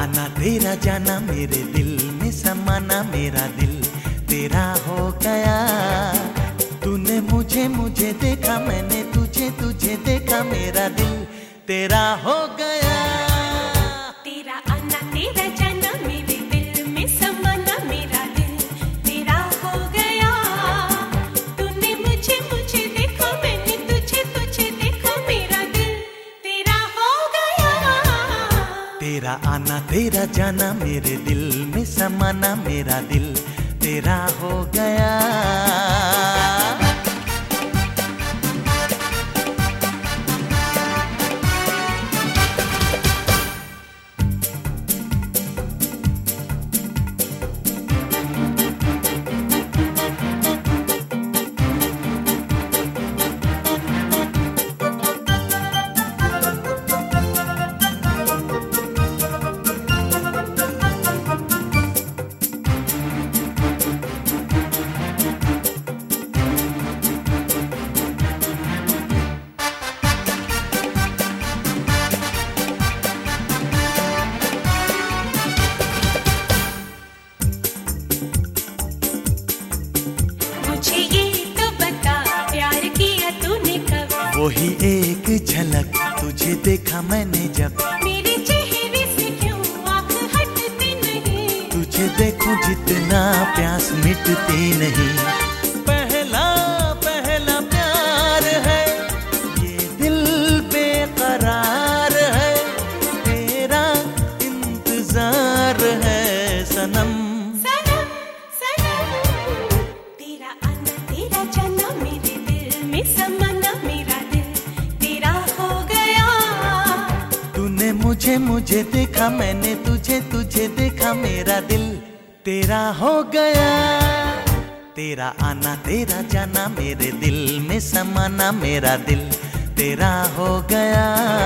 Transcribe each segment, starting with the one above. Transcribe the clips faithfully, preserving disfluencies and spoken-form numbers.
आना तेरा जाना मेरे दिल में समाना मेरा दिल तेरा हो गया। तूने मुझे मुझे देखा मैंने तुझे तुझे देखा मेरा दिल तेरा हो गया। तेरा आना तेरा जाना मेरे दिल में समाना मेरा दिल तेरा हो गया। तूने मुझे मुझे देखा मैंने तुझे तुझे देखा मेरा दिल तेरा हो गया। तेरा आना तेरा जाना मेरे दिल में समाना मेरा दिल तेरा हो गया। वही एक झलक तुझे देखा मैंने जब मेरे चेहरे से क्यों आँख हटती नहीं। तुझे देखूं जितना प्यास मिटती नहीं। पहला पहला प्यार है ये दिल बेकरार है तेरा इंतजार है सनम। सनम सनम तेरा आना तेरा जाना मेरे दिल में समाना मेरा मुझे मुझे देखा मैंने तुझे तुझे देखा मेरा दिल तेरा हो गया। तेरा आना तेरा जाना मेरे दिल में समाना मेरा दिल तेरा हो गया।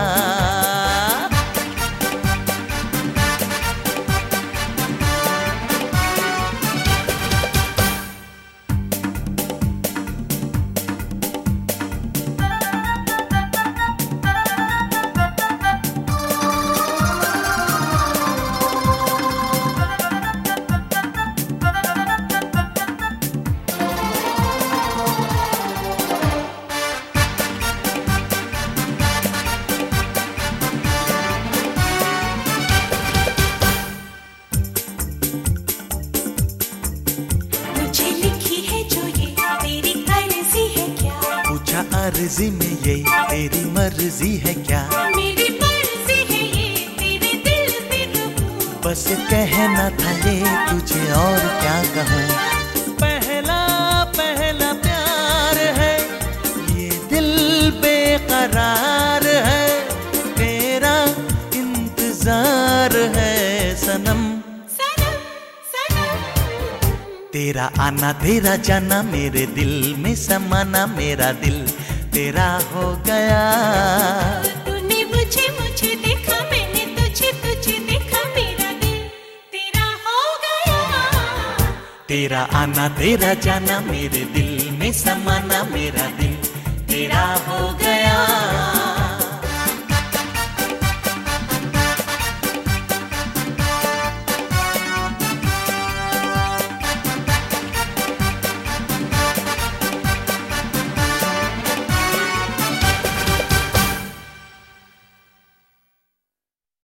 अर्जी में ये तेरी मर्जी है क्या। मेरी मर्जी है ये तेरे दिल पे रहूं। बस कहना था ये तुझे और क्या कहूँ। पहला पहला प्यार है ये दिल बेकरार है तेरा इंतजार है सनम। सनम सनम तेरा आना तेरा जाना मेरे दिल में समाना मेरा दिल तेरा हो गया। तूने मुझे मुझे देखा मैंने तुझे तुझे देखा मेरा दिल तेरा हो गया। तेरा आना तेरा जाना मेरे दिल में समाना मेरा दिल तेरा हो गया।